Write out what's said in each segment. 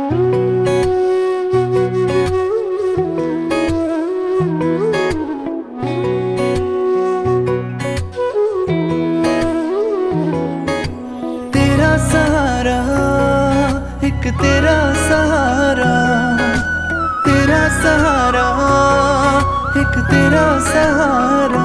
तेरा सहारा, एक तेरा सहारा, तेरा सहारा, एक तेरा सहारा।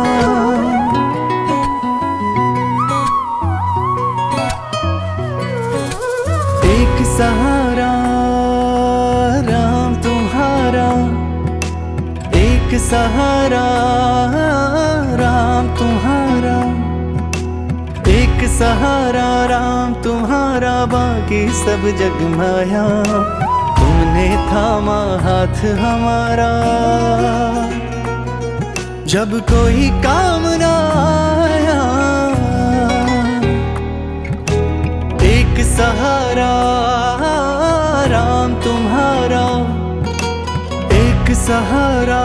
एक सहारा राम तुम्हारा, एक सहारा राम तुम्हारा, एक सहारा राम तुम्हारा, बाकी सब जग माया, तुमने थामा हाथ हमारा। जब कोई काम ना आया, एक सहारा राम तुम्हारा, एक सहारा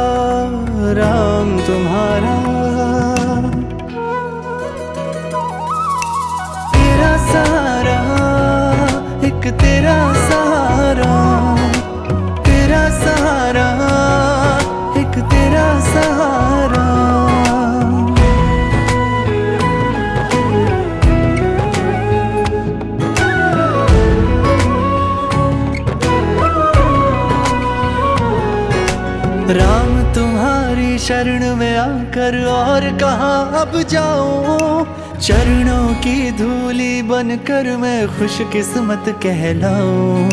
राम तुम्हारा। तेरा सहारा, एक तेरा सहारा, तेरा सहारा, एक तेरा सहारा। राम तुम्हारी शरण में आकर और कहाँ अब जाऊं, चरणों की धूली बनकर मैं खुश किस्मत कहलाऊं।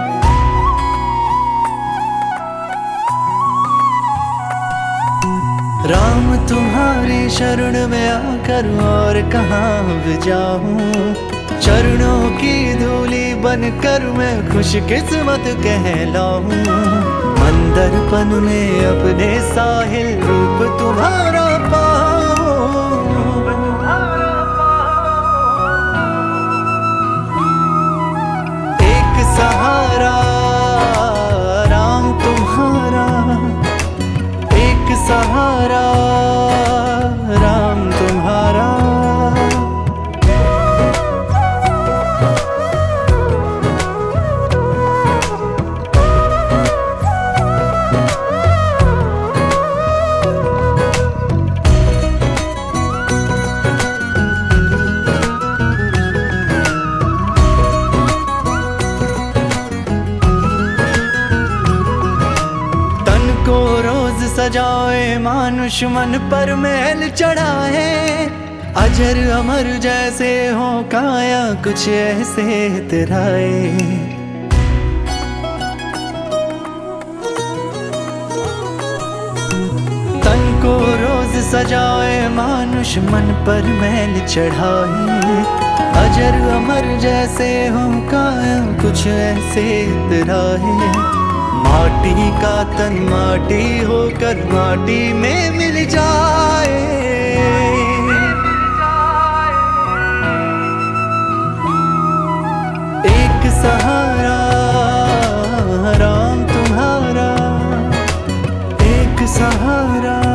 राम तुम्हारी शरण में आकर और कहाँ अब जाऊं, चरणों की धूली बनकर मैं खुश किस्मत कहलाऊं। मंदरपन में अपने साहिल रूप तुम्हारा पाऊं, एक सहारा राम तुम्हारा, एक सहारा राम तुम्हारा। को रोज सजाए मानुष मन पर महल चढ़ाए, अजर अमर जैसे हो काया कुछ ऐसे इतराए। तन को रोज सजाए मानुष मन पर महल चढ़ाए, अजर अमर जैसे हो काया कुछ ऐसे इतराए। माटी का तन माटी होकर माटी में मिल जाए, एक सहारा राम तुम्हारा, एक सहारा